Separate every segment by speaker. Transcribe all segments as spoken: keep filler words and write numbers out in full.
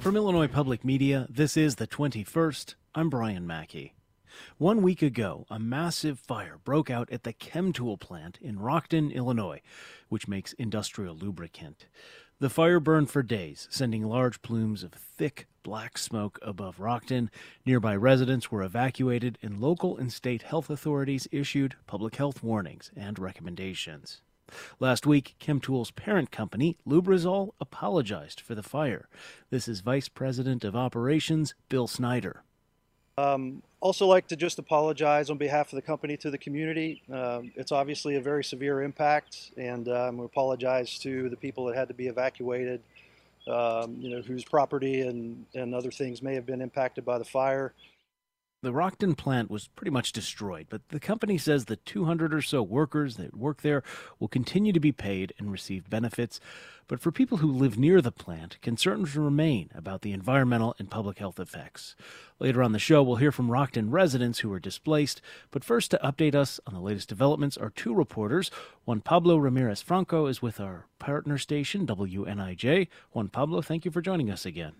Speaker 1: From Illinois Public Media, this is the twenty-first. I'm Brian Mackey. One week ago, a massive fire broke out at the Chemtool plant in Rockton, Illinois, which makes industrial lubricant. The fire burned for days, sending large plumes of thick, black smoke above Rockton. Nearby residents were evacuated, and local and state health authorities issued public health warnings and recommendations. Last week, Chemtool's parent company, Lubrizol, apologized for the fire. This is Vice President of Operations, Bill Snyder.
Speaker 2: Um, also like to just apologize on behalf of the company to the community. Um, it's obviously a very severe impact, and um, we apologize to the people that had to be evacuated, um, you know, whose property and, and other things may have been impacted by the fire.
Speaker 1: The Rockton plant was pretty much destroyed, but the company says the two hundred or so workers that work there will continue to be paid and receive benefits. But for people who live near the plant, concerns remain about the environmental and public health effects. Later on the show, we'll hear from Rockton residents who were displaced. But first, to update us on the latest developments are two reporters. Juan Pablo Ramirez Franco is with our partner station, W N I J. Juan Pablo, thank you for joining us again.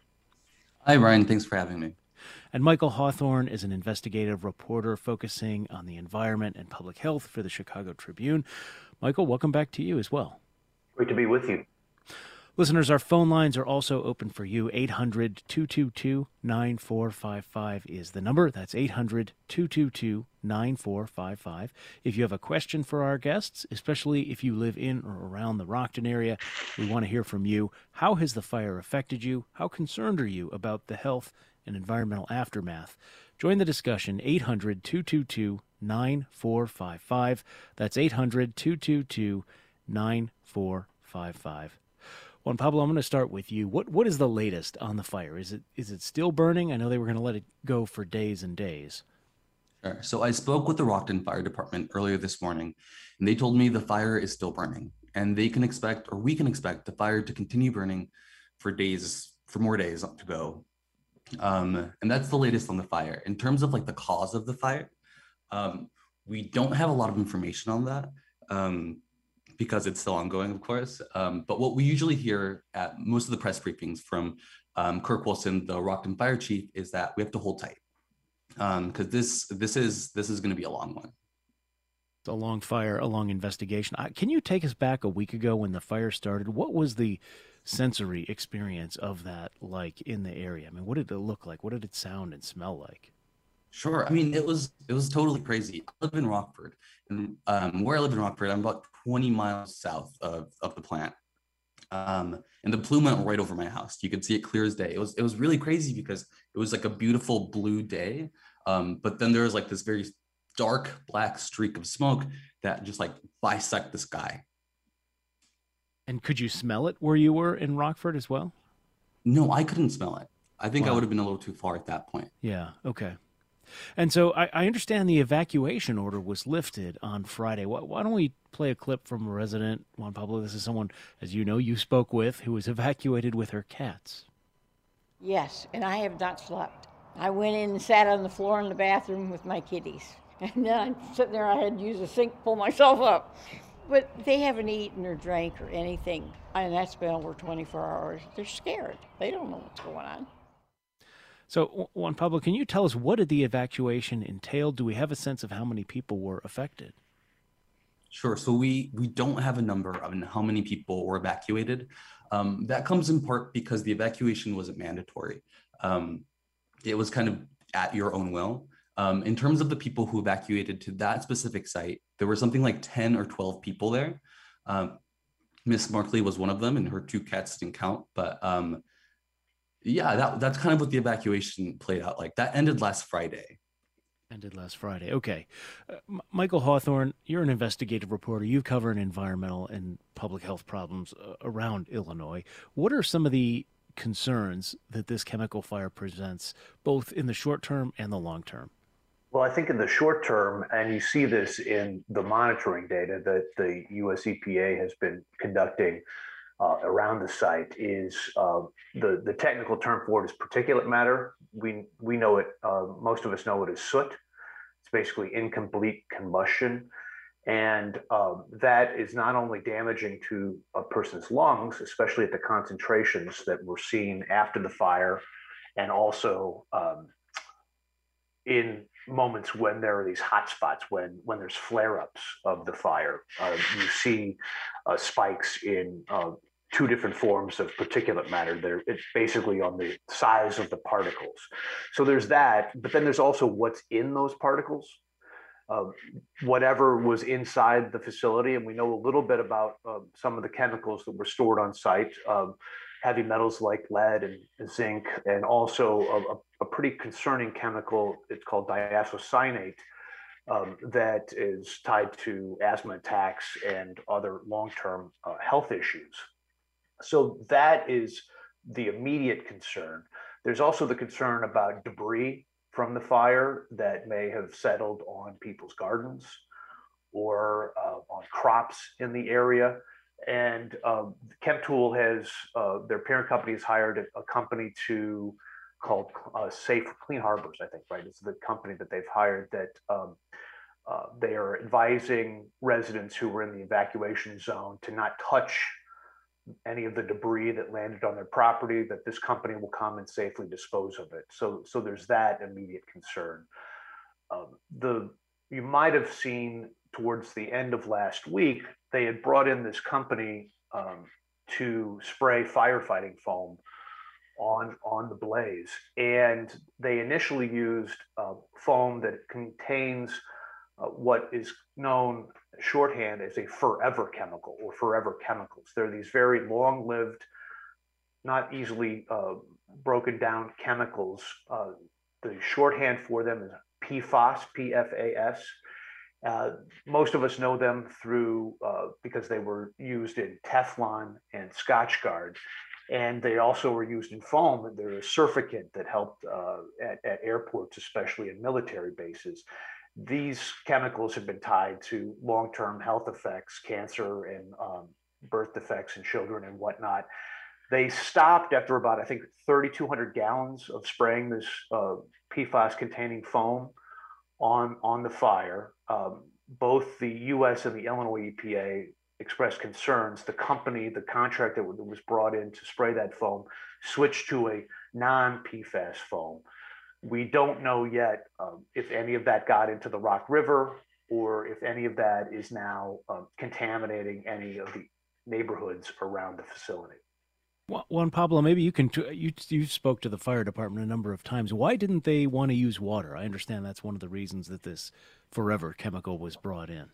Speaker 3: Hi, Brian. Thanks for having me.
Speaker 1: And Michael Hawthorne is an investigative reporter focusing on the environment and public health for the Chicago Tribune. Michael, welcome back to you as well.
Speaker 4: Great to be with you.
Speaker 1: Listeners, our phone lines are also open for you. eight hundred, two two two, nine four five five is the number. That's eight hundred, two two two, nine four five five. If you have a question for our guests, especially if you live in or around the Rockton area, we want to hear from you. How has the fire affected you? How concerned are you about the health and environmental aftermath? Join the discussion, eight hundred, two two two, nine four five five. That's eight hundred, two two two, nine four five five. Juan Pablo, I'm going to start with you. What What is the latest on the fire? Is it is it still burning? I know they were going to let it go for days and days.
Speaker 3: Sure. So I spoke with the Rockton Fire Department earlier this morning, and they told me the fire is still burning, and they can expect, or we can expect, the fire to continue burning for days, for more days to go. Um, and that's the latest on the fire. In terms of like the cause of the fire, um, we don't have a lot of information on that um, because it's still ongoing, of course. Um, but what we usually hear at most of the press briefings from um, Kirk Wilson, the Rockton Fire Chief, is that we have to hold tight because um, this this is this is going to be a long one.
Speaker 1: It's a long fire, a long investigation. Uh, can you take us back a week ago when the fire started? What was the sensory experience of that like in the area? I mean, what did it look like? What did it sound and smell like?
Speaker 3: Sure. I mean, it was it was totally crazy. I live in Rockford, and um, where I live in Rockford, I'm about twenty miles south of, of the plant. Um, and the plume went right over my house. You could see it clear as day. It was it was really crazy because it was like a beautiful blue day, um, but then there was like this very dark black streak of smoke that just like bisect the sky.
Speaker 1: And could you smell it where you were in Rockford as well?
Speaker 3: No, I couldn't smell it. I think
Speaker 1: Wow.
Speaker 3: I would have been a little too far at that point.
Speaker 1: Yeah, okay. And so I, I understand the evacuation order was lifted on Friday. Why, why don't we play a clip from a resident, Juan Pablo? This is someone, as you know, you spoke with, who was evacuated with her cats.
Speaker 5: Yes, and I have not slept. I went in and sat on the floor in the bathroom with my kitties. And then I'm sitting there, I had to use a sink to pull myself up. But they haven't eaten or drank or anything, and that's been over twenty-four hours. They're scared. They don't know what's going on.
Speaker 1: So, Juan Pablo, can you tell us what did the evacuation entail? Do we have a sense of how many people were affected?
Speaker 3: Sure. So we we don't have a number on how many people were evacuated. Um, that comes in part because the evacuation wasn't mandatory. Um, it was kind of at your own will. Um, in terms of the people who evacuated to that specific site, there were something like ten or twelve people there. Um, Miss Markley was one of them, and her two cats didn't count. But um, yeah, that, that's kind of what the evacuation played out like. That ended last Friday.
Speaker 1: Ended last Friday. Okay. Uh, M- Michael Hawthorne, you're an investigative reporter. You cover environmental and public health problems uh, around Illinois. What are some of the concerns that this chemical fire presents, both in the short term and the long term?
Speaker 4: Well, I think in the short term, and you see this in the monitoring data that the U S E P A has been conducting uh, around the site, is uh, the, the technical term for it is particulate matter. We, we know it, uh, most of us know it as soot. It's basically incomplete combustion. And um, that is not only damaging to a person's lungs, especially at the concentrations that were seen after the fire, and also um, in moments when there are these hot spots, when when there's flare-ups of the fire. Uh, you see uh, spikes in uh, two different forms of particulate matter. They're it's basically on the size of the particles. So there's that, but then there's also what's in those particles. Uh, whatever was inside the facility, and we know a little bit about uh, some of the chemicals that were stored on site, um, heavy metals like lead and zinc, and also a, a pretty concerning chemical, it's called diisocyanate, um, that is tied to asthma attacks and other long-term uh, health issues. So that is the immediate concern. There's also the concern about debris from the fire that may have settled on people's gardens or uh, on crops in the area. And uh, Chemtool has, uh, their parent company has hired a, a company to called uh, Safe Clean Harbors, I think, right? It's the company that they've hired that um, uh, they are advising residents who were in the evacuation zone to not touch any of the debris that landed on their property, that this company will come and safely dispose of it. So, so there's that immediate concern. Um, the you might have seen towards the end of last week, they had brought in this company um, to spray firefighting foam on on the blaze, and they initially used uh, foam that contains uh, what is known shorthand as a forever chemical or forever chemicals. They're these very long-lived, not easily uh, broken down chemicals. Uh, the shorthand for them is P FAS, P F A S. Uh, most of us know them through uh, because they were used in Teflon and Scotchgard, and they also were used in foam. They're a surfactant that helped uh, at, at airports, especially in military bases. These chemicals have been tied to long-term health effects, cancer and um, birth defects in children and whatnot. They stopped after about, I think, thirty-two hundred gallons of spraying this uh, P FAS-containing foam on, on the fire. Um, both the U S and the Illinois E P A expressed concerns. The company, the contract that was brought in to spray that foam, switched to a non-P FAS foam. We don't know yet um, if any of that got into the Rock River or if any of that is now um, contaminating any of the neighborhoods around the facility.
Speaker 1: Juan Pablo, maybe you can, you, you spoke to the fire department a number of times. Why didn't they want to use water? I understand that's one of the reasons that this forever chemical was brought in.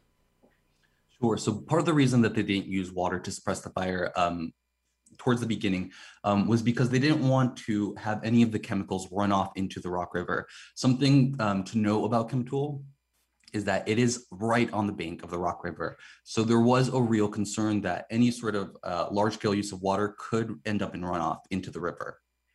Speaker 3: Sure. So part of the reason that they didn't use water to suppress the fire um, towards the beginning um, was because they didn't want to have any of the chemicals run off into the Rock River. Something um, to know about Chemtool is that it is right on the bank of the Rock River. So there was a real concern that any sort of uh, large-scale use of water could end up in runoff into the river.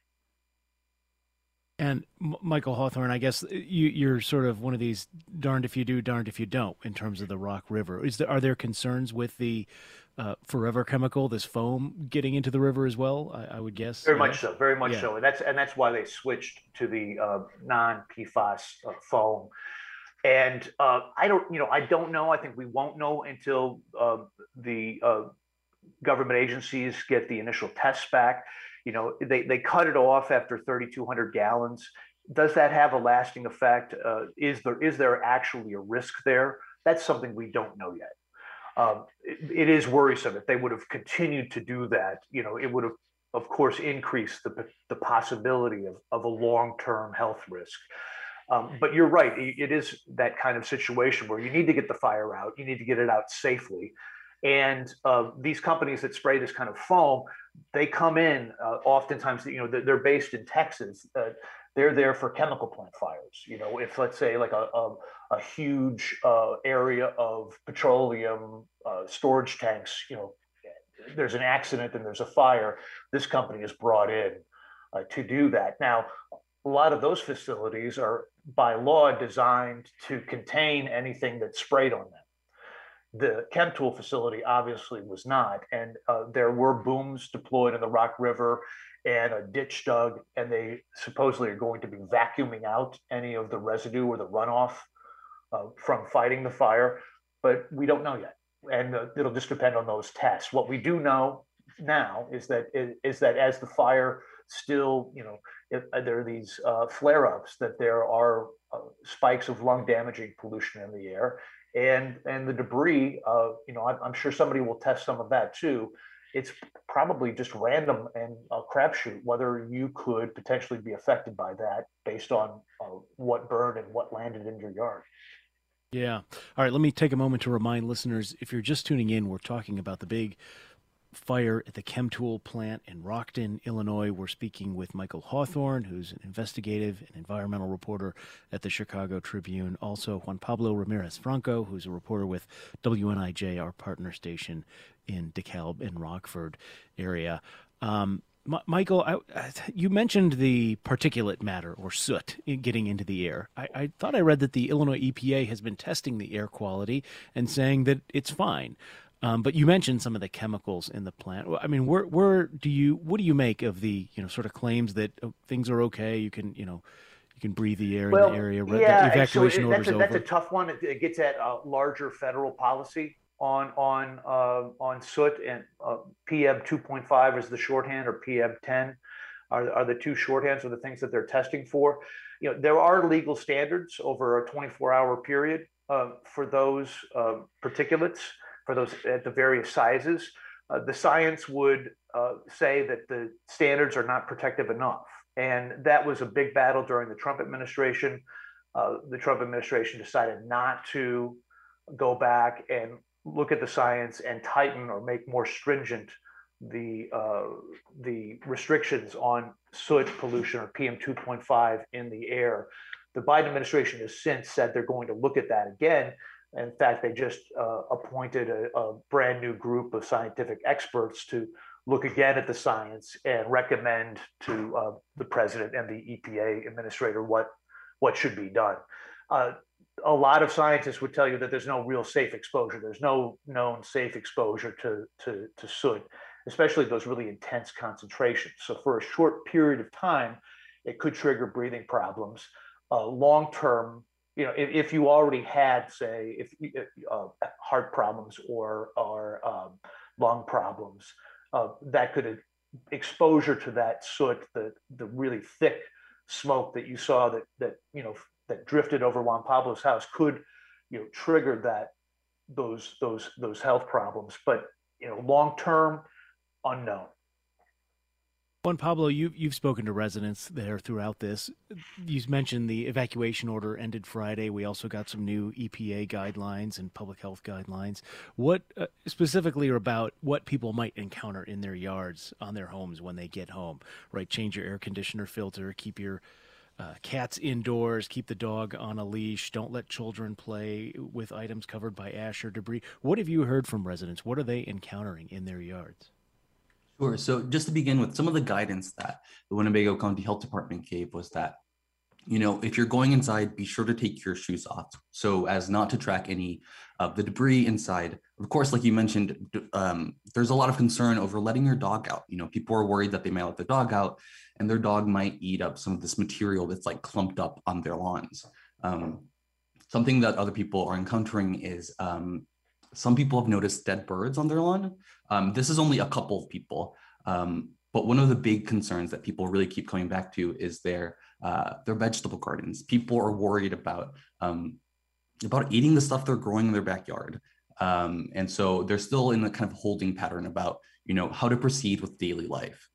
Speaker 1: And M- Michael Hawthorne, I guess you, you're sort of one of these darned if you do, darned if you don't in terms of the Rock River. Is there, are there concerns with the uh, forever chemical, this foam, getting into the river as well? I, I would guess.
Speaker 4: Very
Speaker 1: yeah.
Speaker 4: much so, very much
Speaker 1: yeah.
Speaker 4: so. And that's and that's why they switched to the uh, non-P FAS uh, foam. And uh, I don't, you know, I don't know. I think we won't know until uh, the uh, government agencies get the initial tests back. You know, they, they cut it off after thirty-two hundred gallons. Does that have a lasting effect? Uh, is there is there actually a risk there? That's something we don't know yet. Um, it, it is worrisome. If they would have continued to do that, you know, it would have, of course, increased the, the possibility of, of a long-term health risk. Um, but you're right. It is that kind of situation where you need to get the fire out. You need to get it out safely. And uh, these companies that spray this kind of foam, they come in uh, oftentimes, you know, they're based in Texas. Uh, they're there for chemical plant fires. You know, if let's say like a, a, a huge uh, area of petroleum uh, storage tanks, you know, there's an accident and there's a fire, this company is brought in uh, to do that. Now, a lot of those facilities are by law designed to contain anything that's sprayed on them. The Chemtool facility obviously was not, and uh, there were booms deployed in the Rock River and a ditch dug, and they supposedly are going to be vacuuming out any of the residue or the runoff uh, from fighting the fire. but we don't know yet, and uh, it'll just depend on those tests. What we do know now is that is that as the fire still, you know, if, uh, there are these uh, flare-ups, that there are uh, spikes of lung-damaging pollution in the air, and and the debris. Uh, you know, I'm, I'm sure somebody will test some of that too. It's probably just random and a crapshoot whether you could potentially be affected by that based on uh, what burned and what landed in your yard.
Speaker 1: Yeah. All right. Let me take a moment to remind listeners, if you're just tuning in, we're talking about the big fire at the Chemtool plant in Rockton, Illinois. We're speaking with Michael Hawthorne, who's an investigative and environmental reporter at the Chicago Tribune. Also, Juan Pablo Ramirez Franco, who's a reporter with W N I J, our partner station in DeKalb and Rockford area. Um, M- Michael, I, I, you mentioned the particulate matter, or soot, in getting into the air. I, I thought I read that the Illinois E P A has been testing the air quality and saying that it's fine. Um, but you mentioned some of the chemicals in the plant. I mean, where where do you what do you make of the, you know, sort of claims that oh, things are okay? You can you know you can breathe the air
Speaker 4: Well,
Speaker 1: in the area.
Speaker 4: yeah,
Speaker 1: The evacuation
Speaker 4: so
Speaker 1: order's
Speaker 4: that's a, that's
Speaker 1: over.
Speaker 4: a tough one. It, it gets at uh, larger federal policy on on uh, on soot, and uh, P M two point five is the shorthand, or P M ten are, are the two shorthands of the things that they're testing for. You know, there are legal standards over a twenty-four hour period uh, for those uh, particulates, for those at the various sizes. Uh, the science would uh, say that the standards are not protective enough. And that was a big battle during the Trump administration. Uh, the Trump administration decided not to go back and look at the science and tighten or make more stringent the uh, the restrictions on soot pollution, or P M two point five, in the air. The Biden administration has since said they're going to look at that again. In fact, they just uh, appointed a, a brand new group of scientific experts to look again at the science and recommend to uh, the president and the E P A administrator what what should be done. Uh, a lot of scientists would tell you that there's no real safe exposure. There's no known safe exposure to, to, to soot, especially those really intense concentrations. So for a short period of time, it could trigger breathing problems. Uh, long term, you know, if, if you already had, say, if uh, heart problems or or um, lung problems, uh, that could exposure to that soot, the the really thick smoke that you saw that that you know that drifted over Juan Pablo's house, could you know trigger that those those those health problems. But you know, long term, unknown.
Speaker 1: Juan Pablo, you, you've spoken to residents there throughout this. You mentioned the evacuation order ended Friday. We also got some new E P A guidelines and public health guidelines. What uh, specifically are about what people might encounter in their yards, on their homes when they get home, right? Change your air conditioner filter, keep your uh, cats indoors, keep the dog on a leash, don't let children play with items covered by ash or debris. What have you heard from residents? What are they encountering in their yards?
Speaker 3: Sure. So just to begin with, some of the guidance that the Winnebago County Health Department gave was that, you know, if you're going inside, be sure to take your shoes off so as not to track any of the debris inside. Of course, like you mentioned, um, there's a lot of concern over letting your dog out. You know, people are worried that they might let the dog out and their dog might eat up some of this material that's like clumped up on their lawns. Um, something that other people are encountering is um, some people have noticed dead birds on their lawn. Um, this is only a couple of people, um, but one of the big concerns that people really keep coming back to is their uh, their vegetable gardens. People are worried about um, about eating the stuff they're growing in their backyard, um, and so they're still in a kind of holding pattern about you know how to proceed with daily life.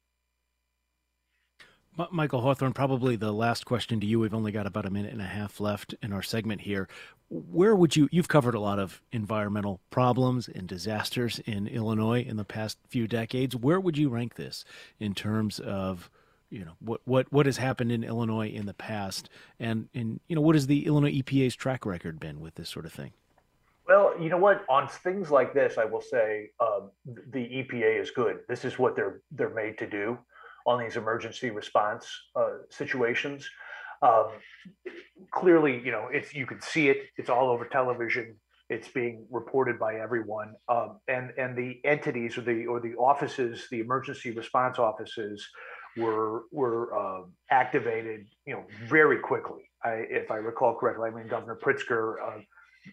Speaker 1: Michael Hawthorne, probably the last question to you. We've only got about a minute and a half left in our segment here. Where would you, you've covered a lot of environmental problems and disasters in Illinois in the past few decades. Where would you rank this in terms of, you know, what, what, what has happened in Illinois in the past? And, and, you know, what has the Illinois E P A's track record been with this sort of thing?
Speaker 4: Well, you know what? On things like this, I will say um, the E P A is good. This is what they're they're made to do on these emergency response uh, situations. Um, clearly, you know, it's you can see it. It's all over television. It's being reported by everyone, um, and and the entities or the or the offices, the emergency response offices, were were uh, activated, you know, very quickly. I, if I recall correctly, I mean, Governor Pritzker uh,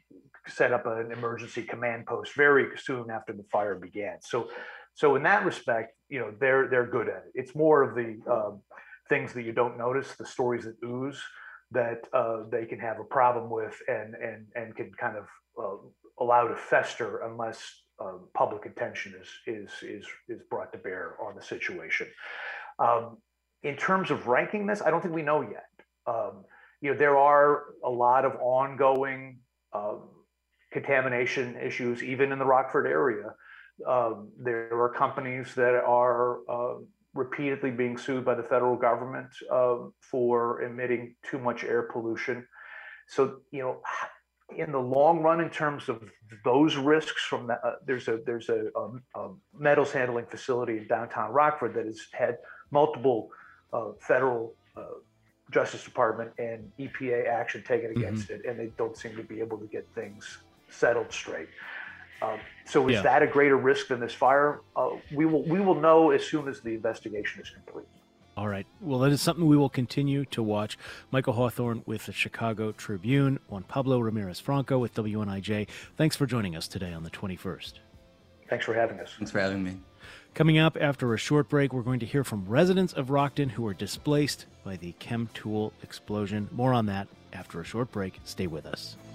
Speaker 4: set up an emergency command post very soon after the fire began. So, so in that respect, you know, they're they're good at it. It's more of the um, things that you don't notice, the stories that ooze, that uh, they can have a problem with and and and can kind of uh, allow to fester unless uh, public attention is is is is brought to bear on the situation. Um, in terms of ranking this, I don't think we know yet. Um, you know, there are a lot of ongoing um, contamination issues, even in the Rockford area. Um, there are companies that are uh, repeatedly being sued by the federal government uh, for emitting too much air pollution. So, you know, in the long run, in terms of those risks from that, uh, there's a there's a, a, a metals handling facility in downtown Rockford that has had multiple uh, federal uh, Justice Department and E P A action taken against mm-hmm. it, and they don't seem to be able to get things settled straight. Um, so is
Speaker 1: yeah.
Speaker 4: that a greater risk than this fire? Uh, we will we will know as soon as the investigation is complete.
Speaker 1: All right. Well, that is something we will continue to watch. Michael Hawthorne with the Chicago Tribune, Juan Pablo Ramirez Franco with W N I J. Thanks for joining us today on the twenty-first.
Speaker 4: Thanks for having us.
Speaker 3: Thanks for having me.
Speaker 1: Coming up after a short break, we're going to hear from residents of Rockton who were displaced by the Chem Tool explosion. More on that after a short break. Stay with us.